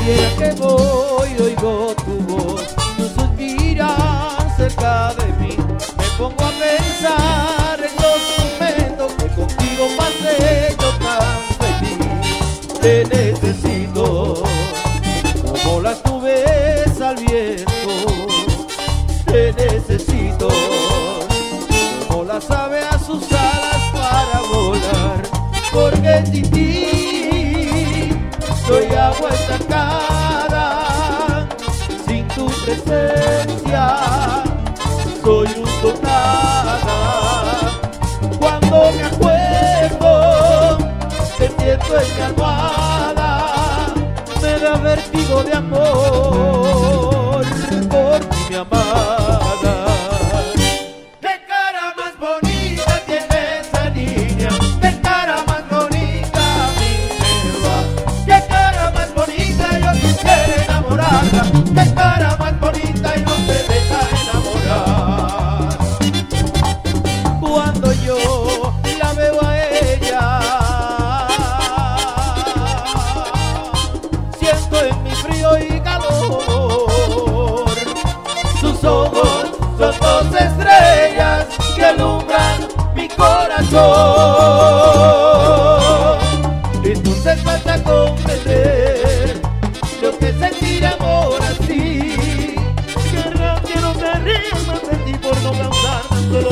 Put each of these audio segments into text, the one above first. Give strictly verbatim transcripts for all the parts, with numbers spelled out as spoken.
quiera que voy, oigo tu voz, tú suspiras cerca de mí. Me pongo a pensar en los momentos que contigo pasé, yo tan feliz. Te necesito como las nubes al viento, te necesito como las aves a sus alas para volar, porque sin ti soy agua estancada, sin tu presencia soy un don nada. Cuando me acuerdo, te siento en mi almohada, me da vértigo de amor por ti, mi amada. ¡Qué cara más bonita tiene esa niña! ¡Qué cara más bonita a mí me va! ¡Qué cara más bonita yo quisiera enamorarla! ¡Qué cara más bonita y no se deja enamorar! Cuando yo la veo a ella, siento en mi frío y calor. Sus ojos son dos estrellas que alumbran mi corazón. Entonces basta comprender lo que es sentir amor así. Querrá que no te rías más de ti por no causar tan solo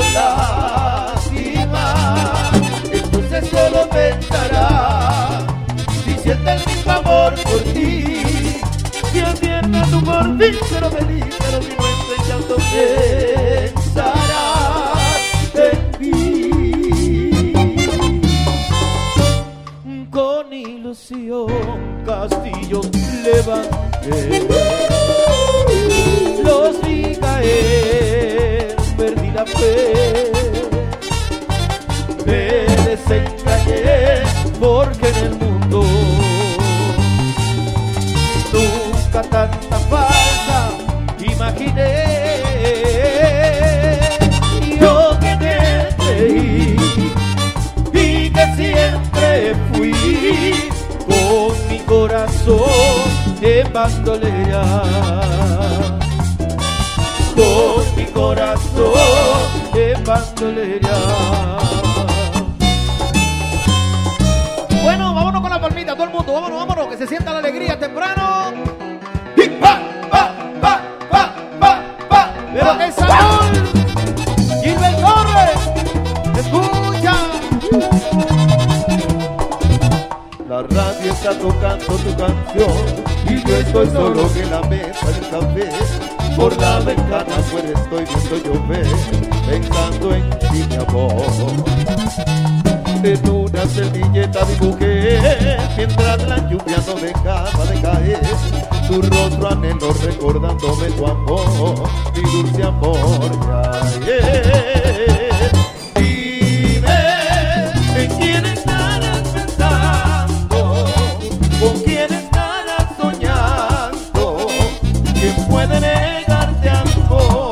lástima. Entonces solo pensará si siente el mismo amor por ti. Si atienda tu por mí, pero feliz, pero si no en tu llanto pensará en mí. Con ilusión castillos levanté, los vi caer, perdí la fe, me desengañé porque en el mundo nunca tanta falsa imaginé. Yo que te creí y que siempre fui con mi corazón en bandolera, con mi corazón en bandolera. Bueno, vámonos con la palmita, todo el mundo, vámonos, vámonos, que se sienta la alegría temprano. Y pa, pa, pa, pa, pa, pa, pero que sabor. Gilbert Torres, escucha. La radio está tocando tu canción y yo estoy solo en la mesa del café. Por la ventana afuera estoy viendo llover, pensando en ti, mi amor. En una servilleta dibujé, mientras la lluvia no dejaba de caer, tu rostro anhelo recordándome tu amor, mi dulce amor. Ya, yeah. Dime, ¿en quién estarás pensando? ¿Con quién estarás soñando? ¿Quién puede negarte amor?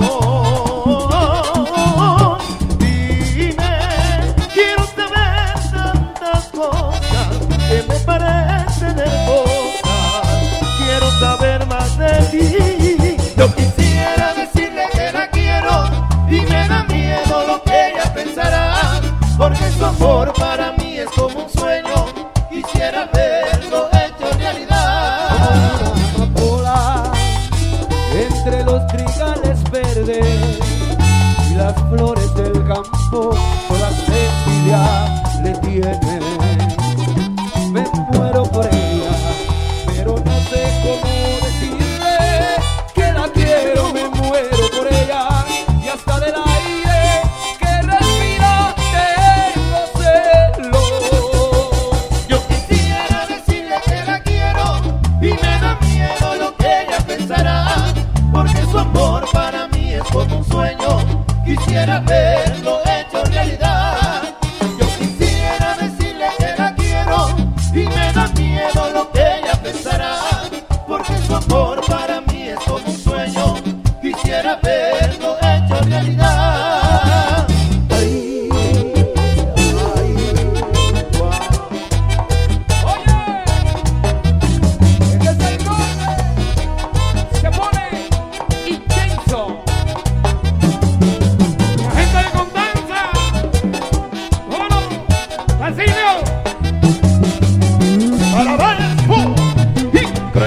Dime, quiero saber tantas cosas que me parecen hermosas. Quiero saber más de ti. Yo quisiera decirle que la quiero y me da miedo lo que ella pensará, porque su amor para mí es como un sueño. Quisiera verlo hecho realidad. Como una amapola entre los trigales verdes y las flores del campo, toda envidia le tiene. Me muero por ella, pero no sé cómo decirle que la quiero. Me muero por ella y hasta del aire que respira tengo celos. Yo quisiera decirle que la quiero y me da miedo lo que ella pensará, porque su amor para mí es como un sueño. Quisiera verlo hecho realidad. Yo quisiera decirle que la quiero y me da miedo lo que ella pensará, porque su amor para mí es como un sueño. Quisiera verlo hecho realidad. Ay, ay, wow. Oye, ¿qué es el nombre?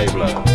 Niebla.